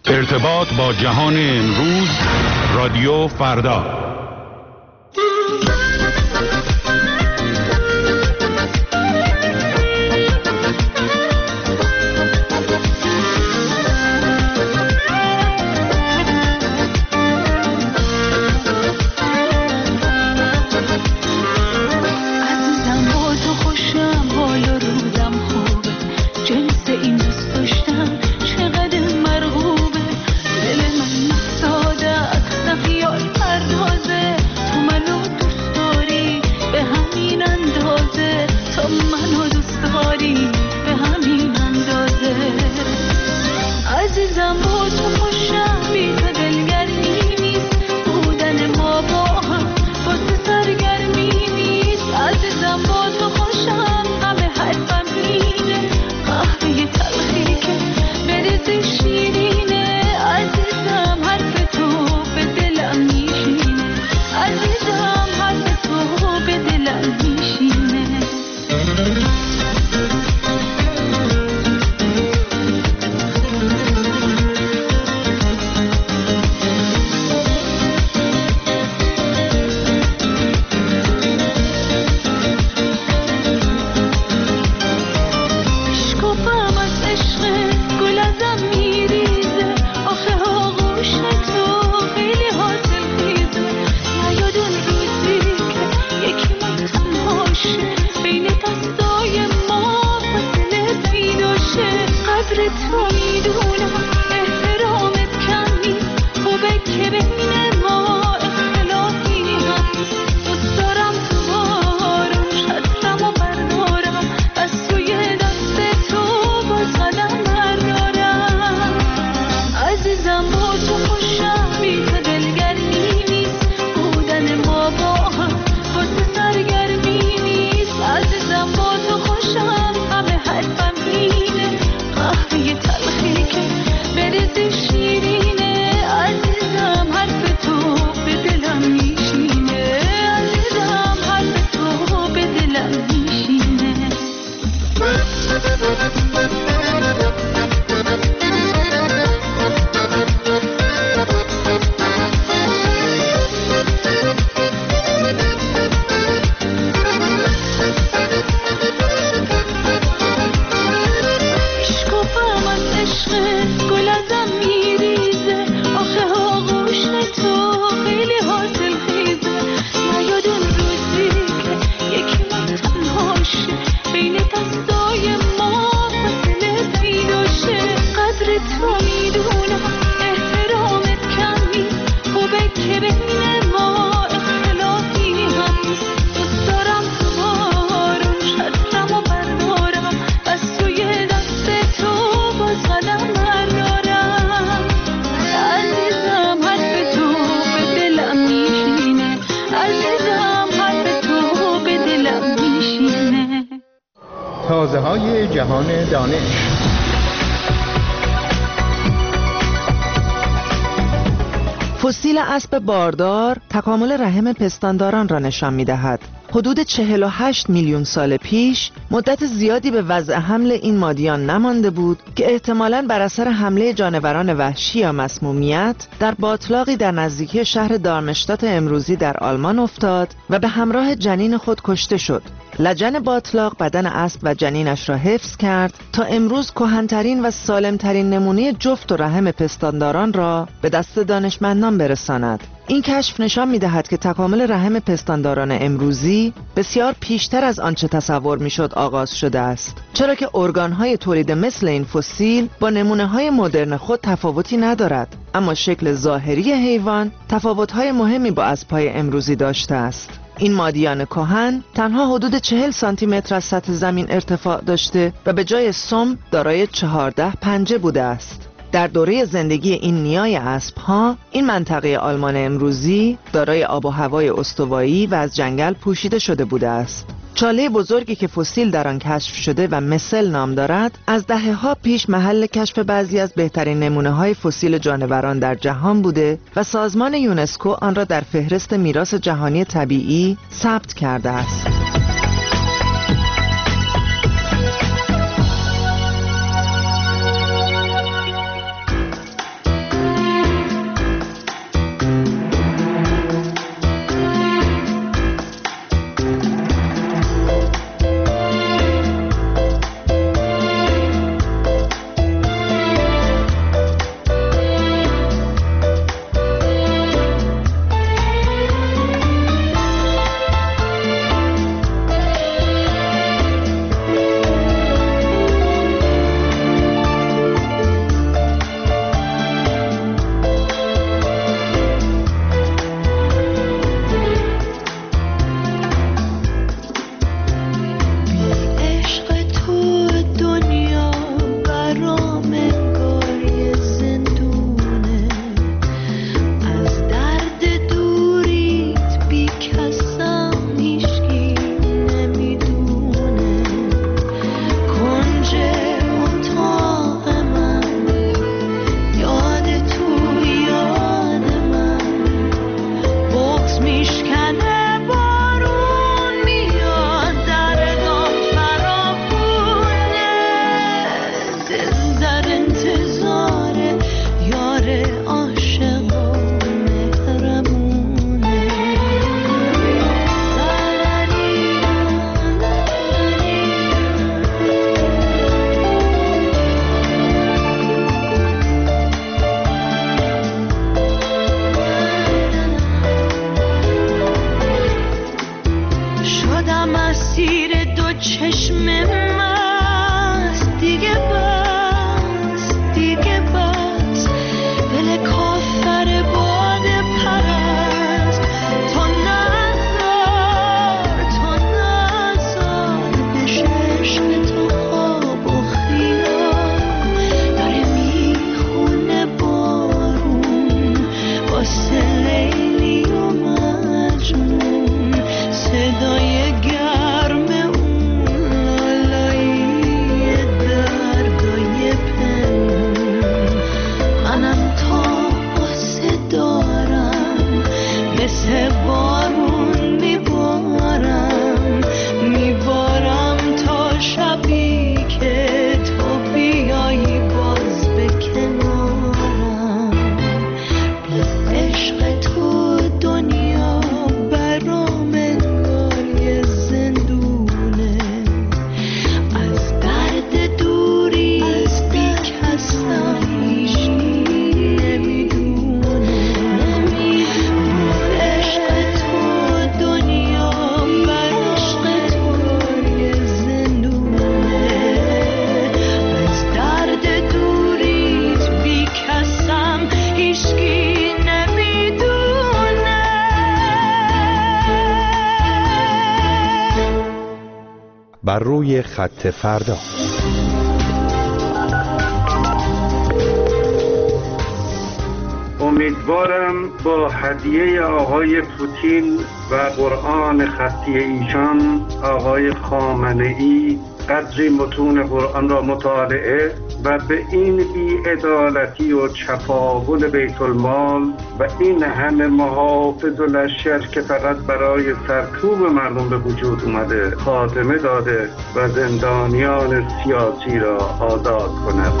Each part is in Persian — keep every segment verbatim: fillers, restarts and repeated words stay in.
ارتباط با جهان امروز، رادیو فردا. تازه‌های جهان دانش. فسیل اسب باردار تکامل رحم پستانداران را نشان می‌دهد. حدود چهل و هشت میلیون سال پیش مدت زیادی به وضع حمل این مادیان نمانده بود که احتمالاً بر اثر حمله جانوران وحشی یا مسمومیت در باتلاقی در نزدیکی شهر دارمشتات امروزی در آلمان افتاد و به همراه جنین خود کشته شد. لجن باتلاق بدن اسب و جنینش را حفظ کرد تا امروز کهن‌ترین و سالم‌ترین نمونه جفت و رحم پستانداران را به دست دانشمندان برساند. این کشف نشان می‌دهد که تکامل رحم پستانداران امروزی بسیار پیشتر از آنچه تصور می‌شد آغاز شده است، چرا که ارگان‌های تولید مثل این فسیل با نمونه‌های مدرن خود تفاوتی ندارد، اما شکل ظاهری حیوان تفاوت‌های مهمی با اسب‌های امروزی داشته است. این مادیان کهن تنها حدود چهل سانتی متر از سطح زمین ارتفاع داشته و به جای سم دارای چهارده پنجه بوده است. در دوره زندگی این نیای اسب‌ها، این منطقه آلمان امروزی دارای آب و هوای استوایی و از جنگل پوشیده شده بوده است. چاله بزرگی که فسیل در آن کشف شده و مثل نام دارد، از دهه‌ها پیش محل کشف بعضی از بهترین نمونه‌های فسیل جانوران در جهان بوده و سازمان یونسکو آن را در فهرست میراث جهانی طبیعی ثبت کرده است. بر روی خط فردا. امیدوارم با هدیه آقای پوتین و قرآن خطی ایشان آقای خامنه‌ای قدری متون قرآن را مطالعه و به این بی‌عدالتی و چپاول بیت المال و این همه محافظ و لشکر که فقط برای سرکوب مردم به وجود اومده خاتمه داده و زندانیان سیاسی را آزاد کند.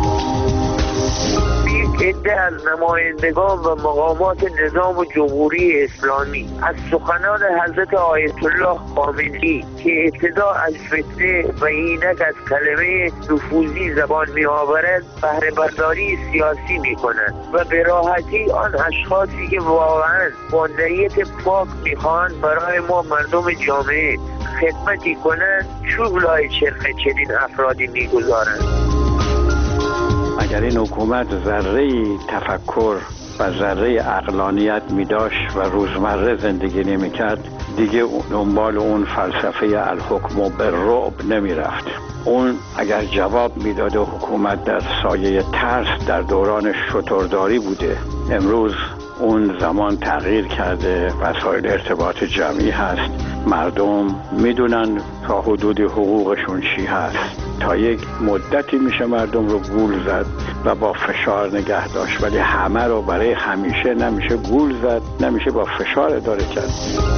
عده از نمایندگان و مقامات نظام جمهوری اسلامی از سخنان حضرت آیت الله خامنه‌ای که ابتدا از فتنه و اینک از کلمه نفوذی زبان می آورد بهره برداری سیاسی می کنند و به راحتی آن اشخاصی که واقعا با نیت پاک می خواهند برای ما مردم جامعه خدمتی کنند چوب لای چرخ چنین افرادی می گذارند. اگر این حکومت ذره تفکر و ذره عقلانیت می داشت و روزمره زندگی نمی کرد دیگه دنبال اون فلسفه الحکم بالرعب نمی رفت. اون اگر جواب می داده حکومت در سایه ترس در دوران شترداری بوده. امروز اون زمان تغییر کرده، وسایل ارتباط جمعی هست، مردم میدونن تا حدود حقوقشون چی هست. تا یک مدتی میشه مردم رو گول زد و با فشار نگه داشت، ولی همه رو برای همیشه نمیشه گول زد، نمیشه با فشار اداره کرد.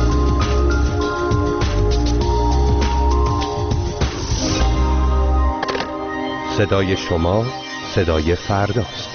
صدای شما صدای فرداست.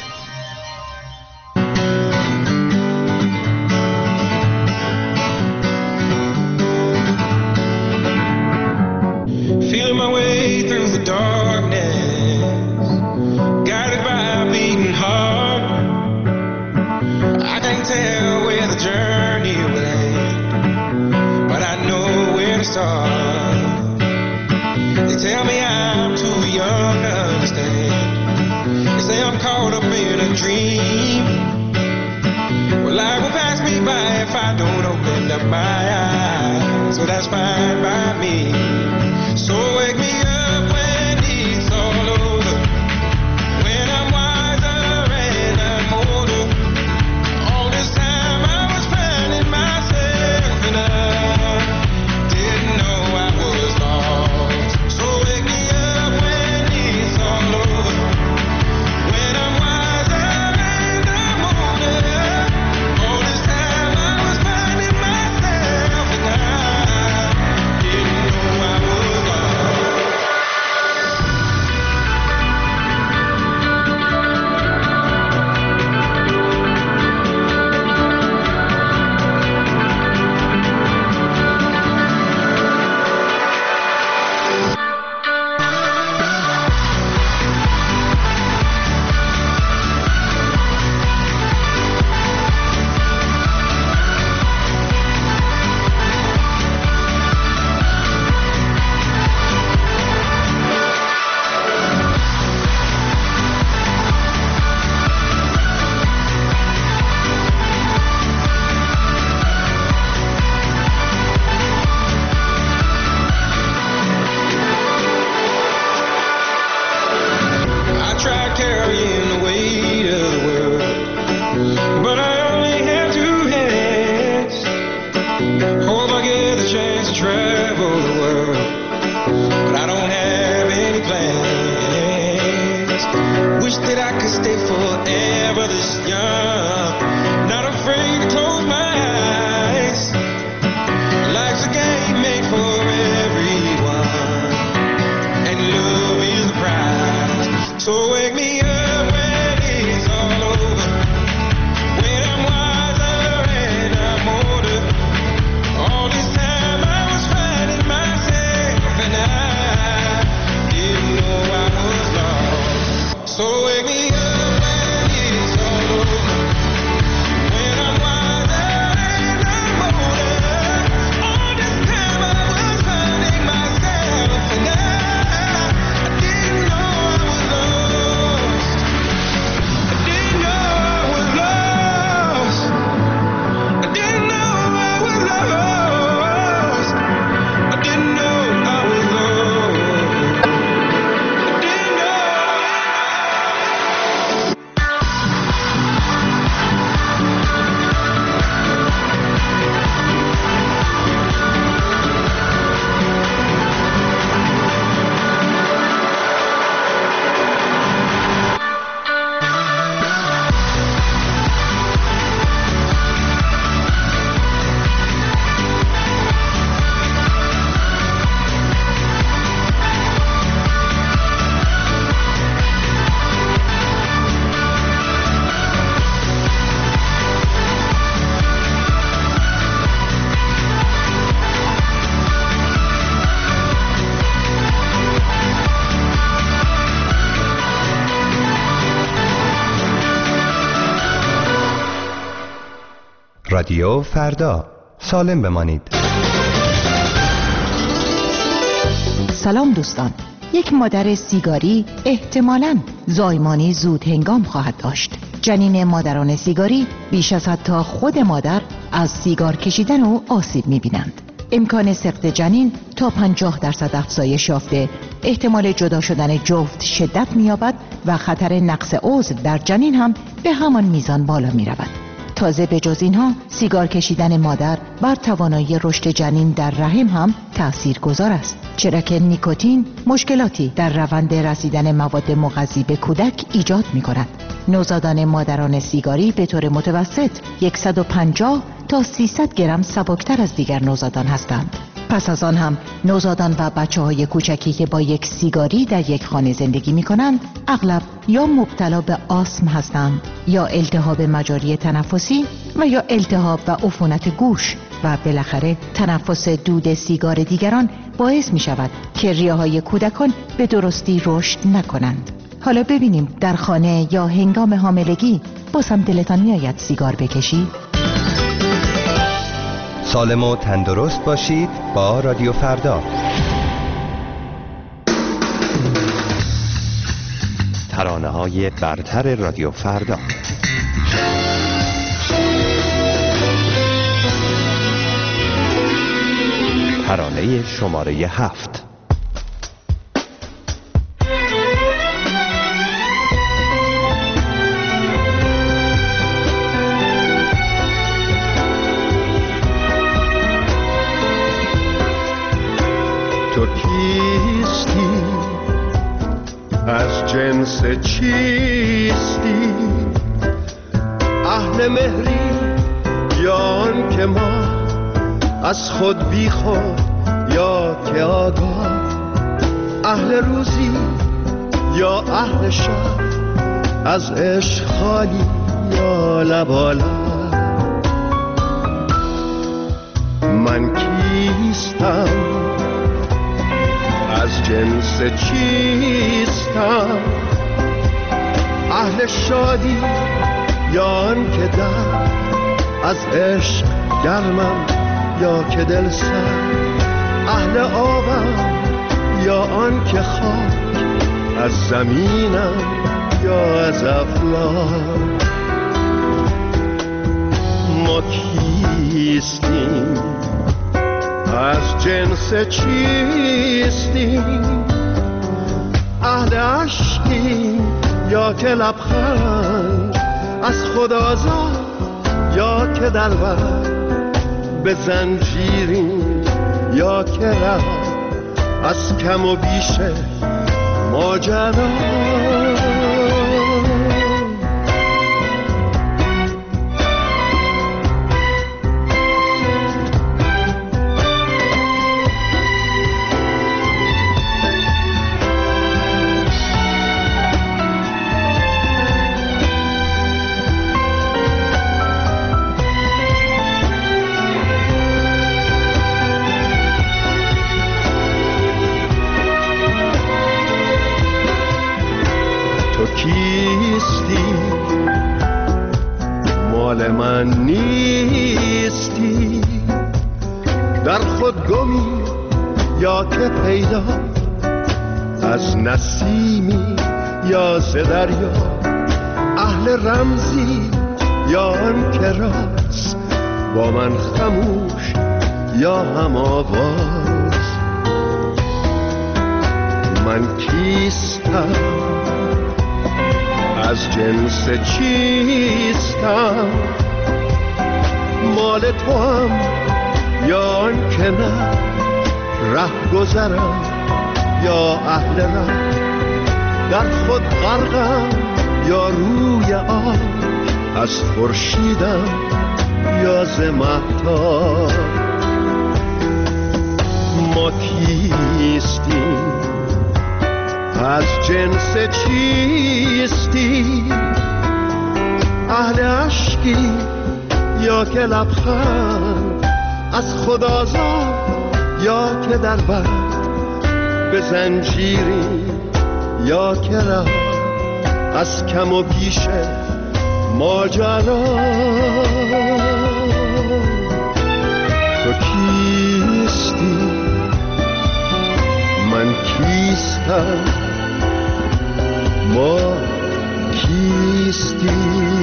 So wake me up when رادیو فردا، سالم بمانید. سلام دوستان. یک مادر سیگاری احتمالاً زایمانی زود هنگام خواهد داشت. جنین مادران سیگاری بیش از حتی خود مادر از سیگار کشیدن او آسیب می‌بینند. امکان سقط جنین تا پنجاه درصد افزایش یافته، احتمال جدا شدن جفت شدت می‌یابد و خطر نقص عضو در جنین هم به همان میزان بالا می‌رود. تازه به جز اینها سیگار کشیدن مادر بر توانایی رشد جنین در رحم هم تأثیر گذار است، چرا که نیکوتین مشکلاتی در روند رسیدن مواد مغذی به کودک ایجاد می کند. نوزادان مادران سیگاری به طور متوسط صد و پنجاه تا سیصد گرم سبکتر از دیگر نوزادان هستند. پس از آن هم نوزادان و بچه های کوچکی که با یک سیگاری در یک خانه زندگی می کنند اغلب یا مبتلا به آسم هستند یا التهاب مجاری تنفسی و یا التهاب و عفونت گوش و بالاخره تنفس دود سیگار دیگران باعث می شود که ریه های کودکان به درستی رشد نکنند. حالا ببینیم در خانه یا هنگام حاملگی باز هم دلتان می آید سیگار بکشید؟ سالم و تندرست باشید با رادیو فردا. ترانه های برتر رادیو فردا. ترانه شماره هفت. تو کیستی؟ از جنس چیستی؟ اهل مهری یا آن که ما از خود بی خود یا که آگاه؟ اهل روزی یا اهل شب؟ از عشق خالی یا لبالا؟ من کیستم؟ از جنس چیستم؟ اهل شادی یا آن که در از عشق گرمم یا که دل سر؟ اهل آبم یا آن که خاک از زمینم یا از افلاک؟ ما کیستیم؟ از جنس چیستیم؟ اهل عشقیم یا که لبخند از خود آزاد یا که در بر به زنجیریم یا که ره از کم و بیش ماجرا؟ کیستی؟ مال من نیستی؟ در خود گمی یا که پیدا؟ از نسیمی یا ز دریا؟ اهل رمزی یا آن که راست با من خموش یا هم آواز؟ من کیستم؟ از جنس چیستم؟ مال تو هم یا آن که نه؟ ره گذرم یا اهل ره؟ در خود غرقم یا روی آب؟ از خورشیدم یا ز مهتاب؟ ما کیستیم؟ از جنس چیستی؟ اهل عشقی یا که لبخند از خود آزاد یا که در بر به زنجیری یا که ره از کم و بیش ماجرا؟ تو کیستی من کیستم ما کیستی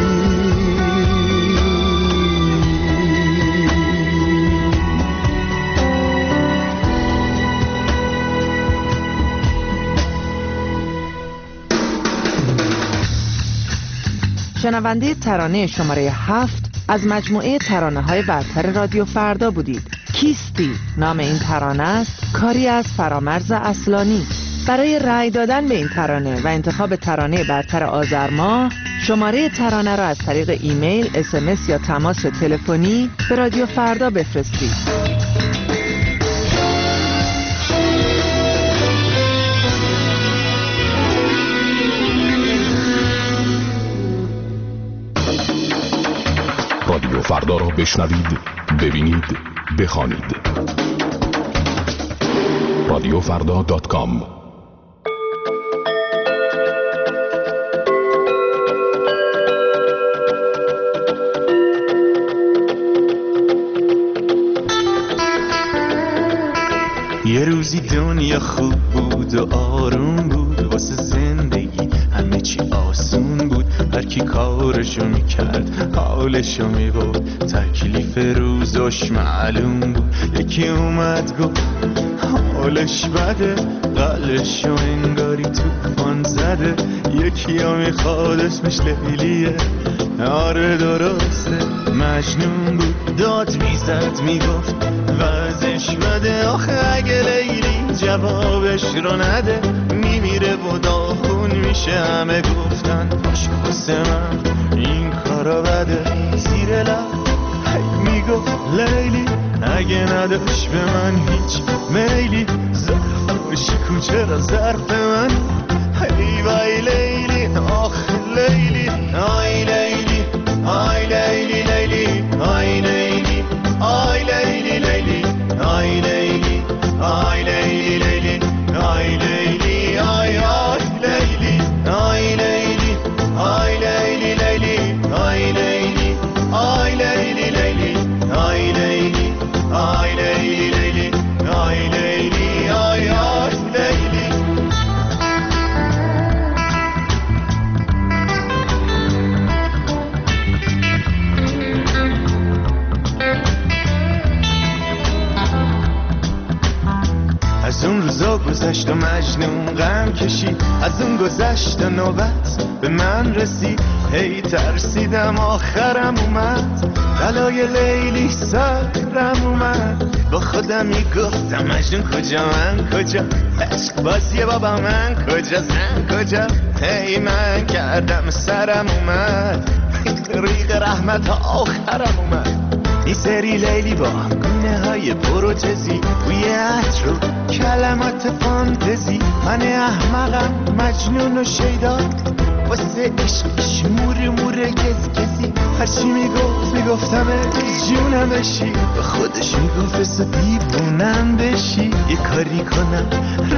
شنونده ترانه شماره هفت از مجموعه ترانه‌های برتر رادیو فردا بودید. کیستی نام این ترانه است، کاری از فرامرز اصلانی. برای رأی دادن به این ترانه و انتخاب ترانه برتر آذر ماه، شماره ترانه را از طریق ایمیل، اس ام اس یا تماس تلفنی به رادیو فردا بفرستید. رادیو فردا را بشنوید، ببینید، بخوانید. رادیو فردا دات کام. یه روزی دنیا خوب بود و آروم بود، واسه زندگی همه چی آسون بود. هر کی کارشو میکرد حالشو میبود، تکلیف روزش معلوم بود. یکی اومد گفت حالش بده، قلبشو انگاری توفان زده. یکی ها میخواد اسمش لیلیه، آره درسته مجنون بود. داد میزد میگفت وضعش بده، آخه اگه لیلی جوابش رو نده میمیره و داغون میشه. همه گفتن باشه واسه من این کارا بده. زیر لب هی میگفت لیلی اگه نداشت به من هیچ میلی، ظرفش کوچه را ظرف من. هی وای لیلی آخ لیلی، آی لیلی آی لیلی لیلی آی لیلی آی لیلی لیلی آی لیلی آی لیلی لیلی آی لیلی آی آی لیلی آی لیلی آی لیلی لیلی آی لیلی آی لیلی لیلی آی لیلی آی لیلی لیلی آی لیلی آی آی لیلی. از اون روزا گذشت و مجنون غم کشید، از اون گذشت و نوبت به من رسید. هی ترسیدم آخرم اومد، بلای لیلی سرم اومد. با خودم میگفتم مجنون کجا من کجا، عشق بازی بابا من کجا زن کجا. هی من کردم سرم اومد، ریق رحمت آخرم اومد. این سری لیلی با گونه های پروتزی، بوی عطر و کلمات فانتزی. من احمقم مجنون و شیدا، واسه عشقش مور مور گز گزی. هرچی میگفت میگفتم جونم بشی، به خودش میگفت اسو دیوونم بشی. یه کاری کنم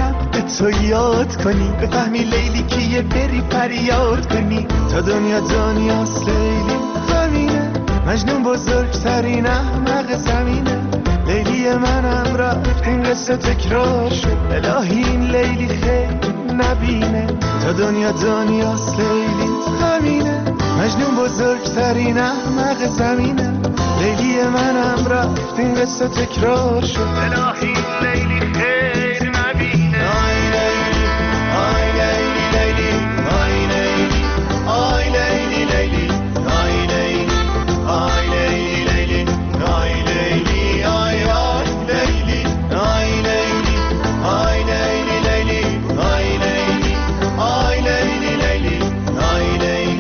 رب تو یاد کنی، بفهمی لیلی که یه بری فریاد کنی. تا دنیا دنیاست لیلی همینه، مجنون بزرگترین احمق زمینه. لیلی منم رفت این قصه تکرار شد، الهی این لیلی خیلی نبینه. تا دنیا دنیاست لیلی همینه، مجنون بزرگترین احمق زمینه. لیلی منم رفت این قصه تکرار شد، الهی این لیلی خیلی نبینه. آی لیلی آی لیلی لیلی آی لیلی آی لیلی لیلی آی لیلی آی لیلی لیلی آی لیلی آی آی لیلی آی لیلی آی لیلی لیلی آی لیلی آی لیلی لیلی آی لیلی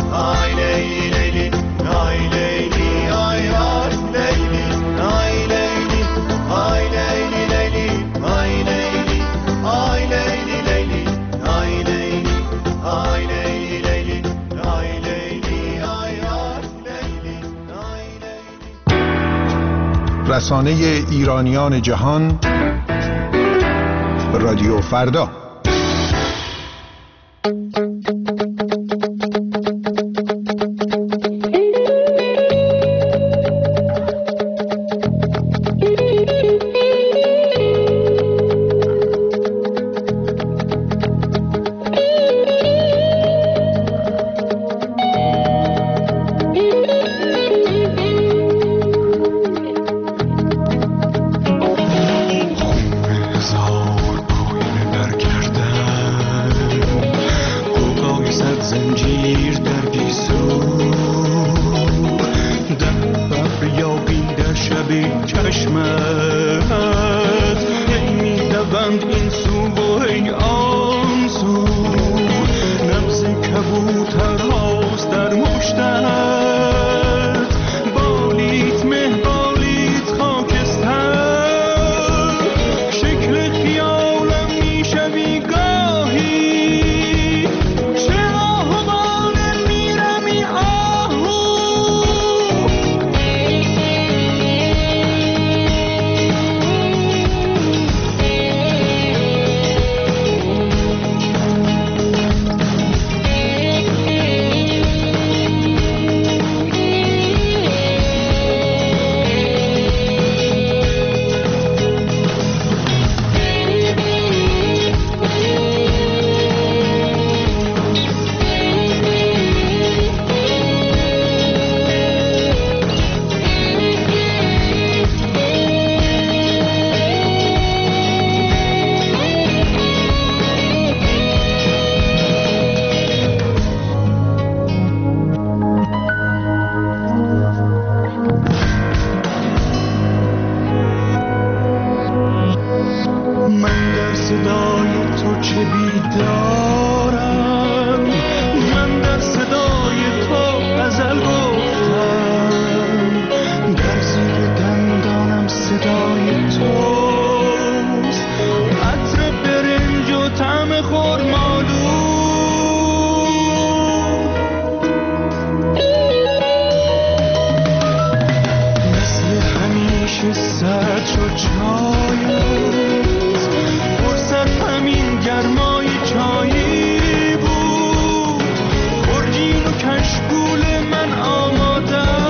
آی لیلی لیلی آی لیلی آی آی لیلی آی لیلی آی لیلی لیلی آی لیلی آی لیلی لیلی آی لیلی آی لیلی لیلی آی لیلی آی آی لیلی آی لیلی. رسانه ایرانیان جهان، رادیو فردا. کشکول من آماده